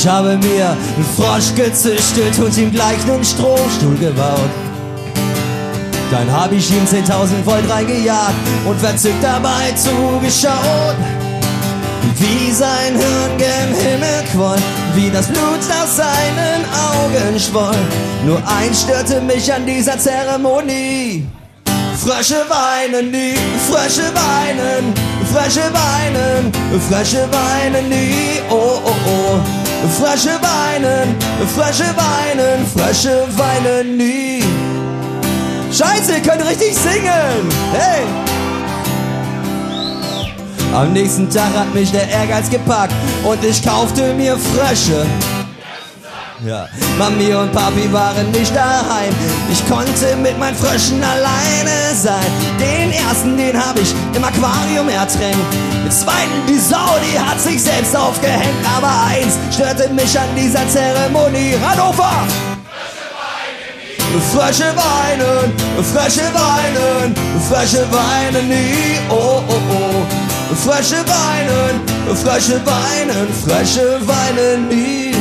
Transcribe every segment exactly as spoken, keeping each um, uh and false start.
Ich habe mir einen Frosch gezüchtet und ihm gleich einen Strohstuhl gebaut. Dann hab ich ihm zehntausend Volt reingejagt und verzückt dabei zugeschaut, wie sein Hirn gen Himmel quoll, wie das Blut aus seinen Augen schwoll. Nur eins störte mich an dieser Zeremonie: Frösche weinen nie, Frösche weinen, Frösche weinen, Frösche weinen nie, oh oh oh. Frösche weinen, Frösche weinen, Frösche weinen nie. Scheiße, ihr könnt richtig singen! Hey! Am nächsten Tag hat mich der Ehrgeiz gepackt und ich kaufte mir Frösche. Ja. Mami und Papi waren nicht daheim. Ich konnte mit meinen Fröschen alleine sein. Den ersten, den hab ich im Aquarium ertränkt. Den zweiten, die Sau, die hat sich selbst aufgehängt. Aber eins störte mich an dieser Zeremonie: Hannover! Frösche weinen, Frösche weinen, Frösche weinen nie, oh oh oh. Frösche weinen, Frösche weinen, Frösche weinen nie.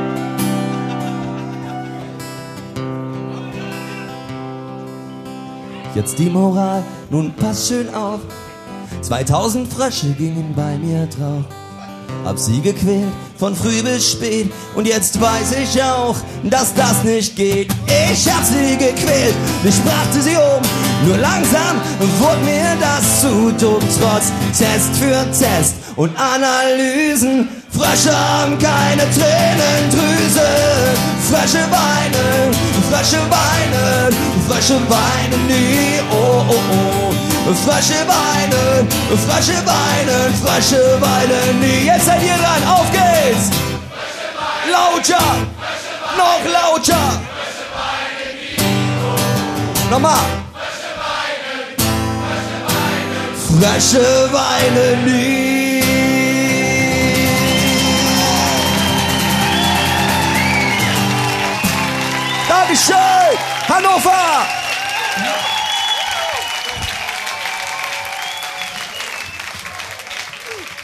Jetzt die Moral, nun pass schön auf. zweitausend Frösche gingen bei mir drauf. Hab sie gequält, von früh bis spät. Und jetzt weiß ich auch, dass das nicht geht. Ich hab sie gequält, ich brachte sie um. Nur langsam wurde mir das zu dumm. Trotz Test für Test und Analysen. Frösche haben keine Tränendrüse. Frösche weinen, Frösche weinen, Frösche weinen nie, oh oh oh. Frösche weinen, Frösche weinen, Frösche weinen nie. Jetzt seid ihr dran, auf geht's! Lauter! Noch lauter! Nochmal! Frösche weinen nie. Dankeschön! Hannover!